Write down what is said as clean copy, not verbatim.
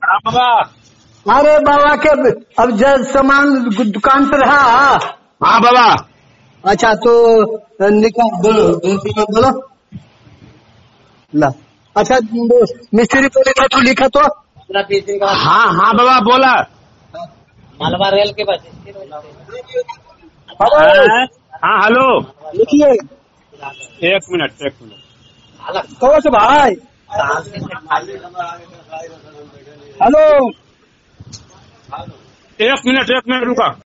हाँ बाबा। अरे बाबा के अब जब सामान दुकान पर रहा। हाँ बाबा। अच्छा तो निकाल बोलो ला। अच्छा मिस्त्री को लिखा तो लिखा तो हाँ हाँ बाबा बोला। मालवा रेल के पास। हाँ हेलो। लिखिए। एक मिनट। कौन से भाई? हेलो। एक मिनट रुका।